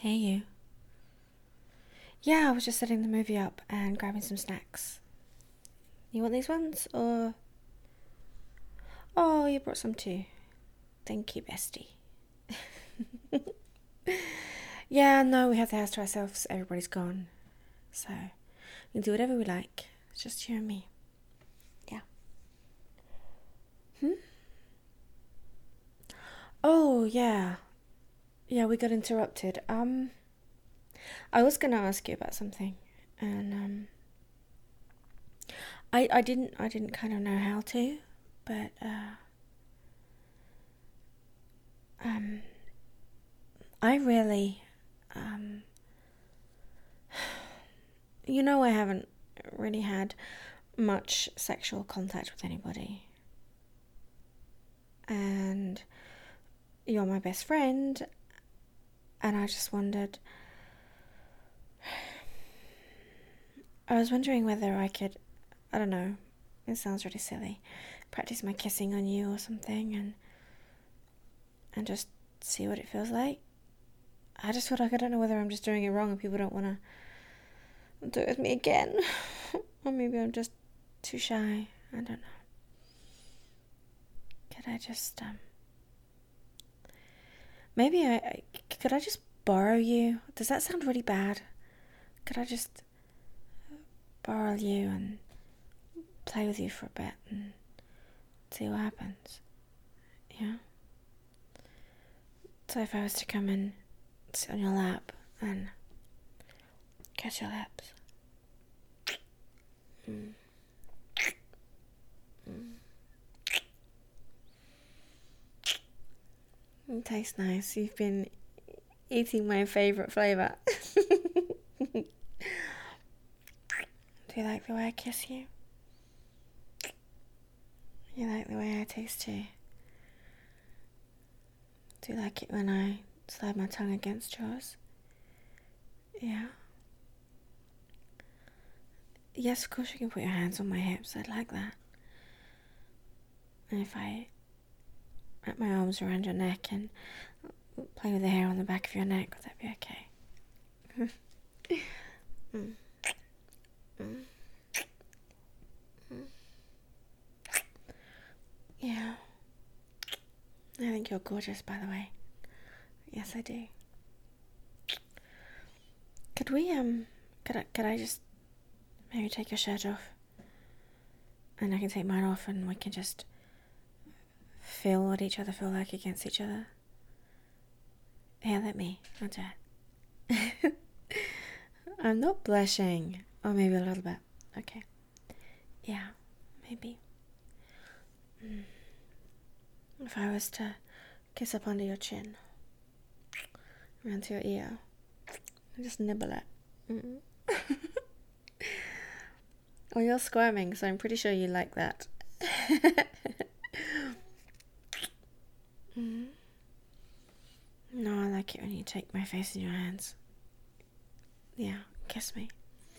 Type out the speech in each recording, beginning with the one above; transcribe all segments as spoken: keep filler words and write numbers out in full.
Hey you. Yeah, I was just setting the movie up and grabbing some snacks. You want these ones or... Oh, you brought some too. Thank you, bestie. Yeah, no, we have the house to ourselves. Everybody's gone. So, we can do whatever we like. It's just you and me. Yeah. Hmm? Oh, yeah. Yeah, we got interrupted. Um, I was going to ask you about something. And, um... I, I didn't I didn't kind of know how to, but uh, um, I really, um, you know, I haven't really had much sexual contact with anybody, and you're my best friend, and I just wondered, I was wondering whether I could, I don't know, it sounds really silly, practice my kissing on you or something, and and just see what it feels like. I just feel like I don't know whether I'm just doing it wrong and people don't want to do it with me again. Or maybe I'm just too shy. I don't know. Could I just, um... Maybe I, I... Could I just borrow you? Does that sound really bad? Could I just borrow you and play with you for a bit and see what happens? Yeah? So if I was to come and sit on your lap and kiss your lips. Mm. Mm. It tastes nice. You've been eating my favourite flavour. Do you like the way I kiss you? You like the way I taste too? Do you like it when I slide my tongue against yours? Yeah? Yes, of course you can put your hands on my hips. I'd like that. And if I wrap my arms around your neck and play with the hair on the back of your neck, would that be okay? mm. Mm. Mm. Yeah. I think you're gorgeous, by the way. Yes, I do. Could we, um, could I, could I just maybe take your shirt off? And I can take mine off and we can just feel what each other feel like against each other. Yeah, let me. I'll do it. I'm not blushing. Or maybe a little bit. Okay. Yeah, maybe. Mm. If I was to kiss up under your chin, around to your ear, and just nibble it. Mm. Oh, you're squirming, so I'm pretty sure you like that. mm. No, I like it when you take my face in your hands. Yeah, kiss me.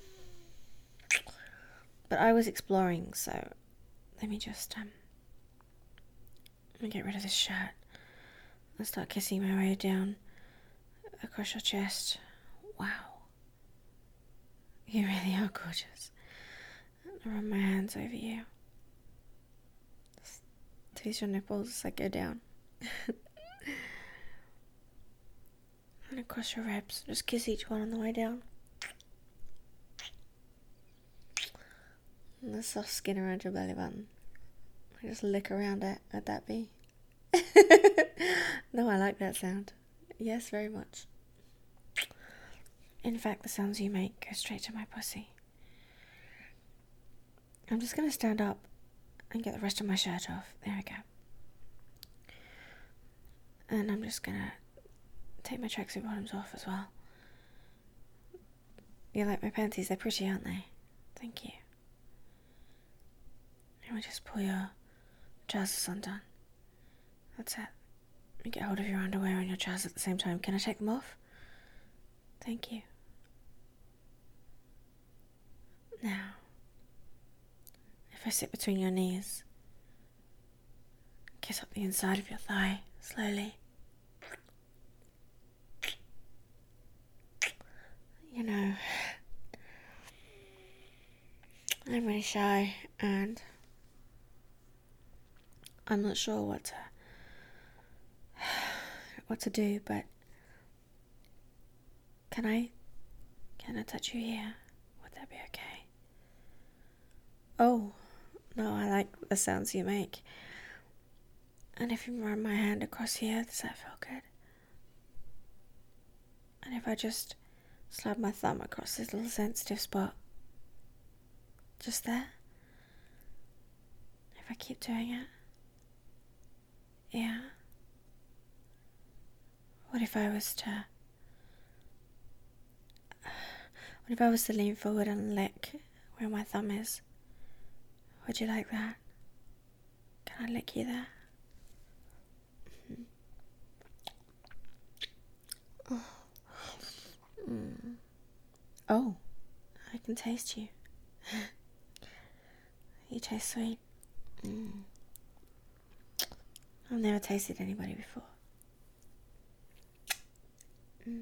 But I was exploring, so let me just, um, let me get rid of this shirt and start kissing my way down across your chest. Wow. You really are gorgeous. I run my hands over you. Just tease your nipples as I go down. And across your ribs. Just kiss each one on the way down. And the soft skin around your belly button. I just lick around it. Would that be? No, I like that sound. Yes, very much. In fact, the sounds you make go straight to my pussy. I'm just going to stand up and get the rest of my shirt off. There we go. And I'm just going to take my tracksuit bottoms off as well. You like my panties? They're pretty, aren't they? Thank you. And we just pull your trousers undone. That's it. You get hold of your underwear and your trousers at the same time. Can I take them off? Thank you. Now, if I sit between your knees, kiss up the inside of your thigh, slowly. I'm really shy and I'm not sure what to what to do, but can I can I touch you here? Would that be okay? Oh, no, I like the sounds you make. And if you run my hand across here, does that feel good? And if I just slide my thumb across this little sensitive spot, just there? If I keep doing it? Yeah. What if I was to... What if I was to lean forward and lick where my thumb is? Would you like that? Can I lick you there? Mm-hmm. Oh. Mm. Oh, I can taste you. You taste sweet. Mm. I've never tasted anybody before. Mm.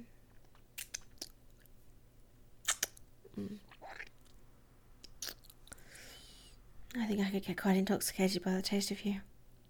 Mm. I think I could get quite intoxicated by the taste of you.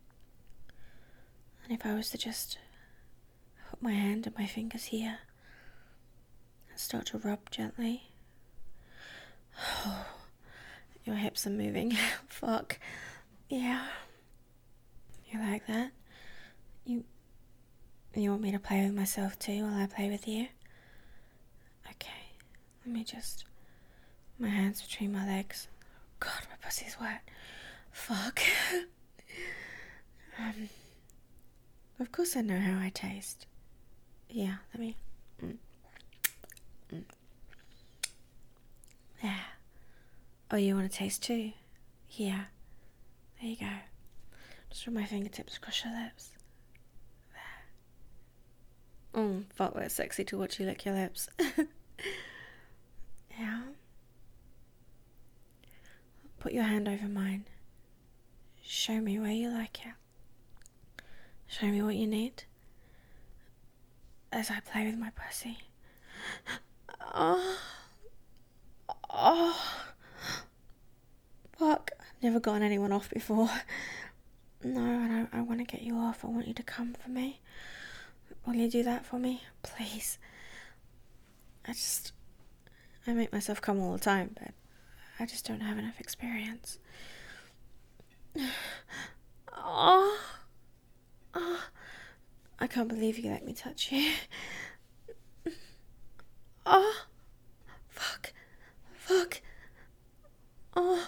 And if I was to just put my hand and my fingers here and start to rub gently. Oh, your hips are moving. Fuck. Yeah. You like that? You you want me to play with myself too while I play with you? Okay. Let me just... My hands between my legs. God, my pussy's wet. Fuck. um, of course I know how I taste. Yeah, let me... Mm. Mm. Yeah. Oh, you want to taste too? Yeah. There you go. Just rub my fingertips across your lips. There. Oh, fuck, that's sexy to watch you lick your lips. Yeah. Put your hand over mine. Show me where you like it. Show me what you need. As I play with my pussy. Oh. Oh. Fuck. I've never gotten anyone off before. No, and I, I want to get you off. I want you to come for me. Will you do that for me? Please. I just... I make myself come all the time, but I just don't have enough experience. Oh. Oh. I can't believe you let me touch you. Oh. Fuck. Fuck. Oh.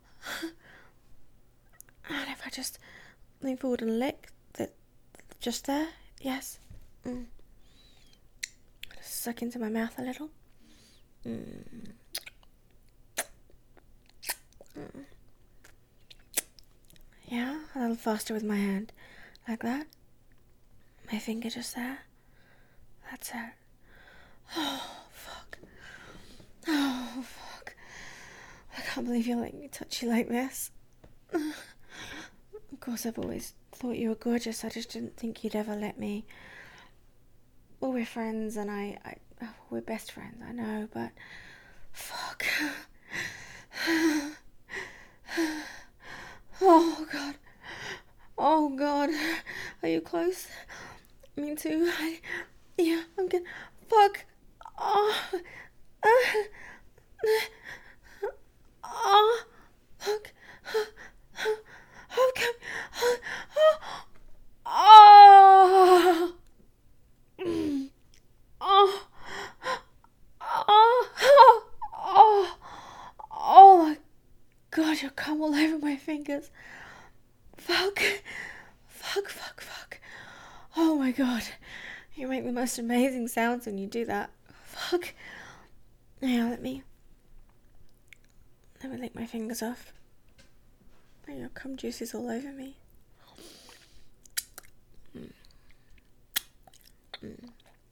And if I just lean forward and lick that, just there, yes. Mm. Just suck into my mouth a little. Mm. Mm. Yeah, a little faster with my hand, like that. My finger just there. That's it. Oh fuck. Oh fuck. I can't believe you're letting me touch you like this. Of course, I've always thought you were gorgeous. I just didn't think you'd ever let me. Well, we're friends, and I, I oh, we're best friends. I know, but fuck. Oh god. Oh god. Are you close? Me too. I, yeah, I'm good. Fuck. Oh. Uh, oh. Fuck. Okay. Oh. Oh. Oh. Oh. Oh. Oh my god, you'll come all over my fingers. Fuck. Fuck, fuck, fuck. Oh my god. You make the most amazing sounds when you do that. Fuck. Now let me... Let me lick my fingers off. And your cum juices all over me. Mm. Mm.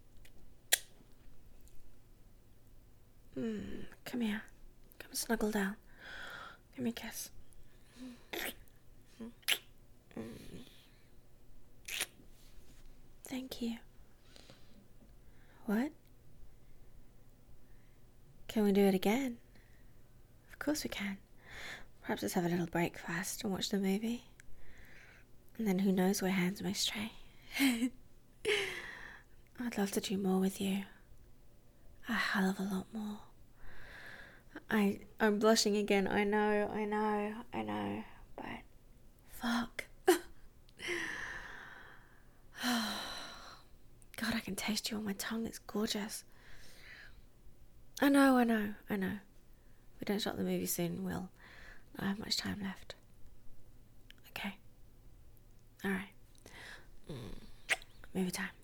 Mm. Come here. Come snuggle down. Give me a kiss. Mm. Mm. Thank you. What? Can we do it again? Of course we can. Perhaps let's have a little break first and watch the movie. And then who knows where hands may stray. I'd love to do more with you. A hell of a lot more. I, I'm blushing again. I know, I know, I know. But fuck. God, I can taste you on my tongue. It's gorgeous. I know, I know, I know. If we don't start the movie soon, we'll not have much time left. Okay. Alright. Mm. Movie time.